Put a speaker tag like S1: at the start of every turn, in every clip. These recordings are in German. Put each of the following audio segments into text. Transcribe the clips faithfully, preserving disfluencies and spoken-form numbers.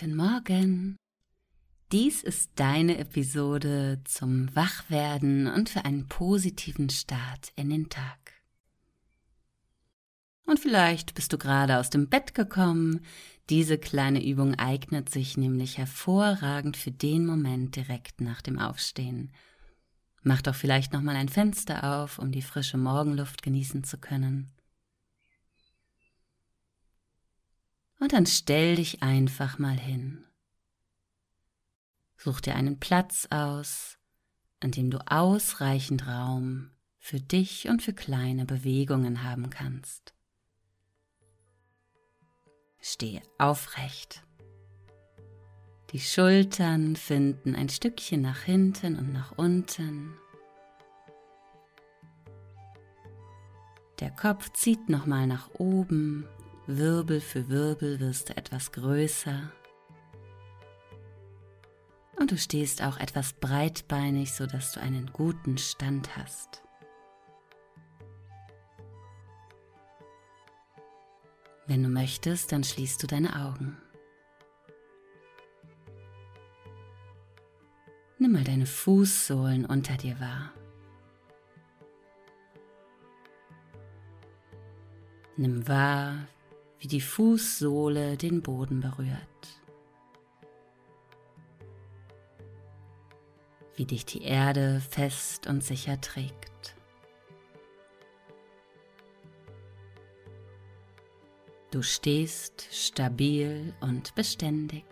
S1: Guten Morgen! Dies ist deine Episode zum Wachwerden und für einen positiven Start in den Tag. Und vielleicht bist du gerade aus dem Bett gekommen. Diese kleine Übung eignet sich nämlich hervorragend für den Moment direkt nach dem Aufstehen. Mach doch vielleicht nochmal ein Fenster auf, um die frische Morgenluft genießen zu können. Und dann stell dich einfach mal hin. Such dir einen Platz aus, an dem du ausreichend Raum für dich und für kleine Bewegungen haben kannst. Stehe aufrecht. Die Schultern finden ein Stückchen nach hinten und nach unten. Der Kopf zieht nochmal nach oben. Wirbel für Wirbel wirst du etwas größer. Und du stehst auch etwas breitbeinig, sodass du einen guten Stand hast. Wenn du möchtest, dann schließt du deine Augen. Nimm mal deine Fußsohlen unter dir wahr. Nimm wahr, wie die Fußsohle den Boden berührt. Wie dich die Erde fest und sicher trägt. Du stehst stabil und beständig.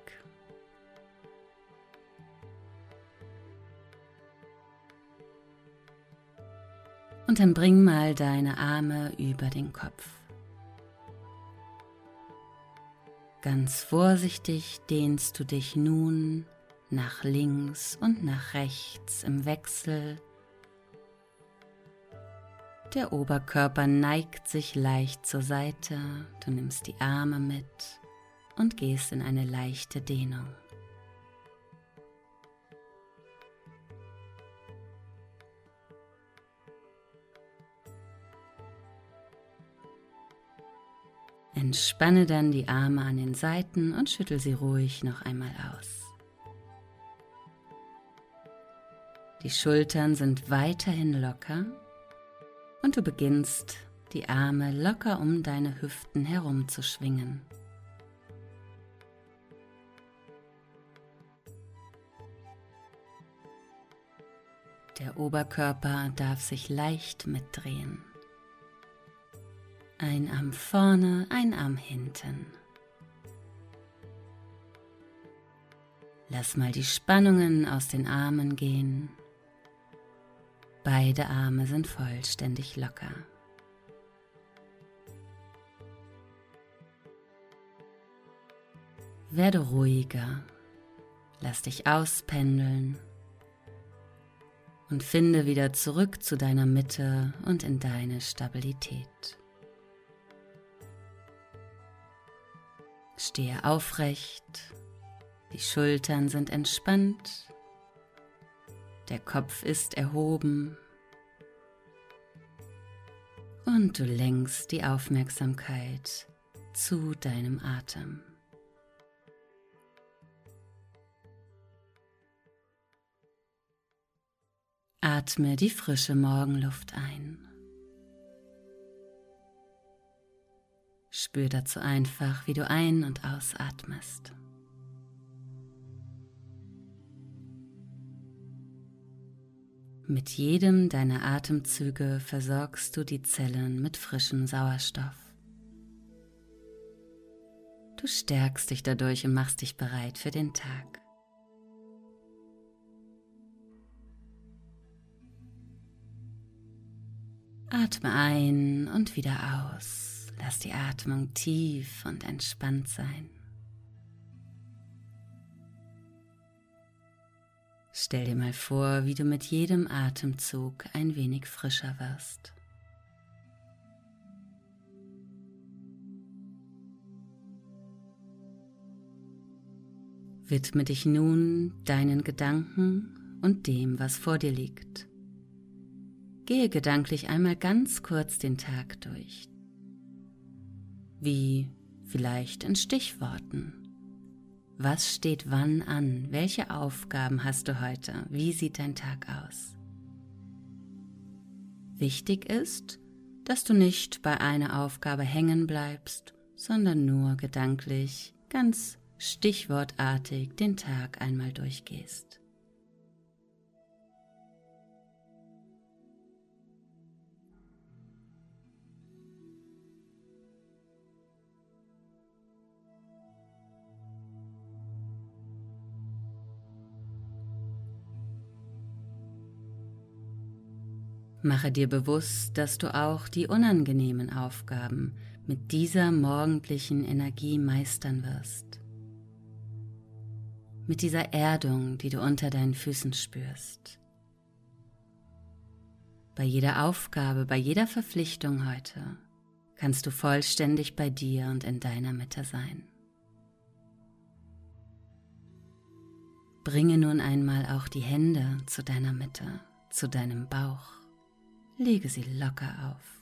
S1: Und dann bring mal deine Arme über den Kopf. Ganz vorsichtig dehnst du dich nun nach links und nach rechts im Wechsel. Der Oberkörper neigt sich leicht zur Seite, du nimmst die Arme mit und gehst in eine leichte Dehnung. Entspanne dann die Arme an den Seiten und schüttel sie ruhig noch einmal aus. Die Schultern sind weiterhin locker und du beginnst, die Arme locker um deine Hüften herum zu schwingen. Der Oberkörper darf sich leicht mitdrehen. Ein Arm vorne, ein Arm hinten. Lass mal die Spannungen aus den Armen gehen. Beide Arme sind vollständig locker. Werde ruhiger, lass dich auspendeln und finde wieder zurück zu deiner Mitte und in deine Stabilität. Stehe aufrecht, die Schultern sind entspannt, der Kopf ist erhoben und du lenkst die Aufmerksamkeit zu deinem Atem. Atme die frische Morgenluft ein. Spür dazu einfach, wie du ein- und ausatmest. Mit jedem deiner Atemzüge versorgst du die Zellen mit frischem Sauerstoff. Du stärkst dich dadurch und machst dich bereit für den Tag. Atme ein und wieder aus. Lass die Atmung tief und entspannt sein. Stell dir mal vor, wie du mit jedem Atemzug ein wenig frischer wirst. Widme dich nun deinen Gedanken und dem, was vor dir liegt. Gehe gedanklich einmal ganz kurz den Tag durch. Wie vielleicht in Stichworten. Was steht wann an? Welche Aufgaben hast du heute? Wie sieht dein Tag aus? Wichtig ist, dass du nicht bei einer Aufgabe hängen bleibst, sondern nur gedanklich, ganz stichwortartig den Tag einmal durchgehst. Mache dir bewusst, dass du auch die unangenehmen Aufgaben mit dieser morgendlichen Energie meistern wirst. Mit dieser Erdung, die du unter deinen Füßen spürst. Bei jeder Aufgabe, bei jeder Verpflichtung heute kannst du vollständig bei dir und in deiner Mitte sein. Bringe nun einmal auch die Hände zu deiner Mitte, zu deinem Bauch. Lege sie locker auf.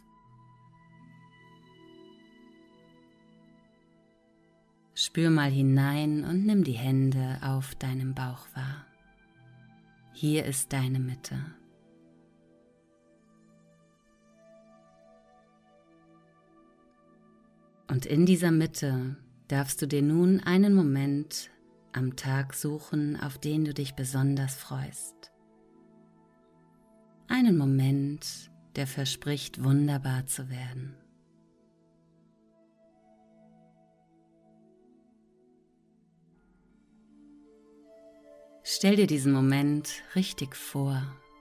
S1: Spür mal hinein und nimm die Hände auf deinem Bauch wahr. Hier ist deine Mitte. Und in dieser Mitte darfst du dir nun einen Moment am Tag suchen, auf den du dich besonders freust. Einen Moment, der verspricht, wunderbar zu werden. Stell dir diesen Moment richtig vor.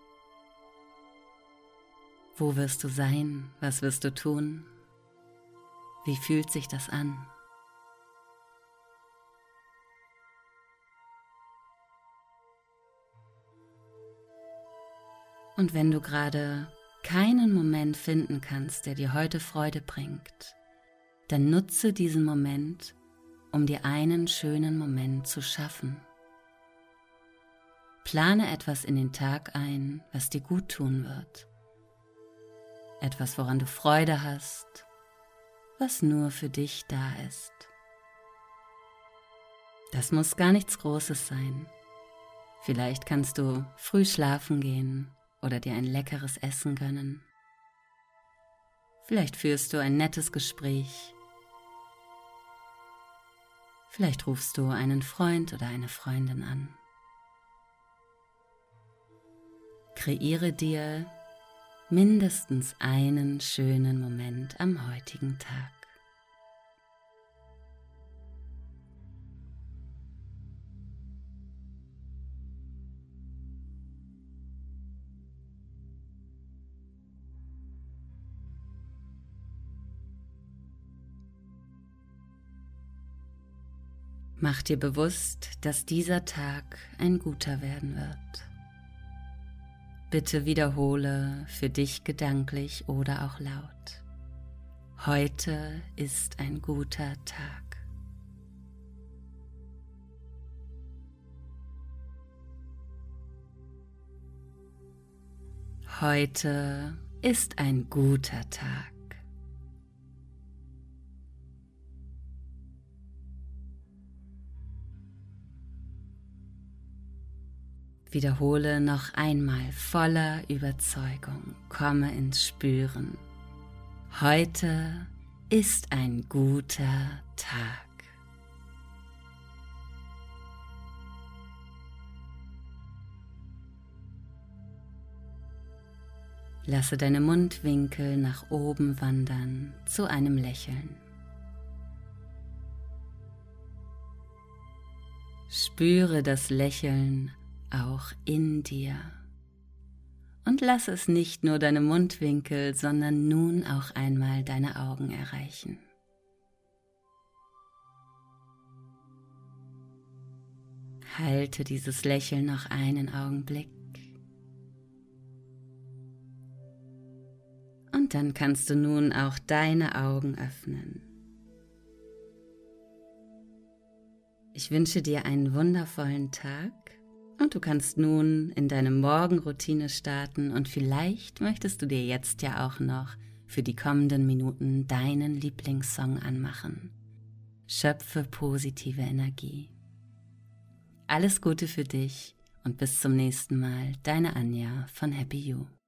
S1: Wo wirst du sein? Was wirst du tun? Wie fühlt sich das an? Und wenn du gerade keinen Moment finden kannst, der dir heute Freude bringt, dann nutze diesen Moment, um dir einen schönen Moment zu schaffen. Plane etwas in den Tag ein, was dir gut tun wird. Etwas, woran du Freude hast, was nur für dich da ist. Das muss gar nichts Großes sein. Vielleicht kannst du früh schlafen gehen oder dir ein leckeres Essen gönnen. Vielleicht führst du ein nettes Gespräch. Vielleicht rufst du einen Freund oder eine Freundin an. Kreiere dir mindestens einen schönen Moment am heutigen Tag. Mach dir bewusst, dass dieser Tag ein guter werden wird. Bitte wiederhole für dich gedanklich oder auch laut. Heute ist ein guter Tag. Heute ist ein guter Tag. Wiederhole noch einmal voller Überzeugung, komme ins Spüren. Heute ist ein guter Tag. Lasse deine Mundwinkel nach oben wandern zu einem Lächeln. Spüre das Lächeln auch in dir und lass es nicht nur deine Mundwinkel, sondern nun auch einmal deine Augen erreichen. Halte dieses Lächeln noch einen Augenblick und dann kannst du nun auch deine Augen öffnen. Ich wünsche dir einen wundervollen Tag. Und du kannst nun in deine Morgenroutine starten und vielleicht möchtest du dir jetzt ja auch noch für die kommenden Minuten deinen Lieblingssong anmachen. Schöpfe positive Energie. Alles Gute für dich und bis zum nächsten Mal, deine Anja von Happy You.